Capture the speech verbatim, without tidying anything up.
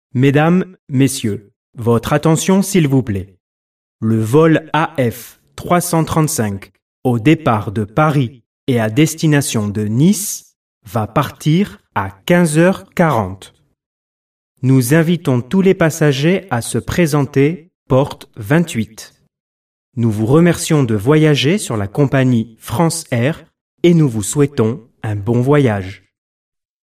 Mesdames, Messieurs, votre attention s'il vous plaît. Le vol A F trois cent trente-cinq au départ de Paris et à destination de Nice va partir à quinze heures quarante. Nous invitons tous les passagers à se présenter porte vingt-huit. Nous vous remercions de voyager sur la compagnie France Air et nous vous souhaitons un bon voyage.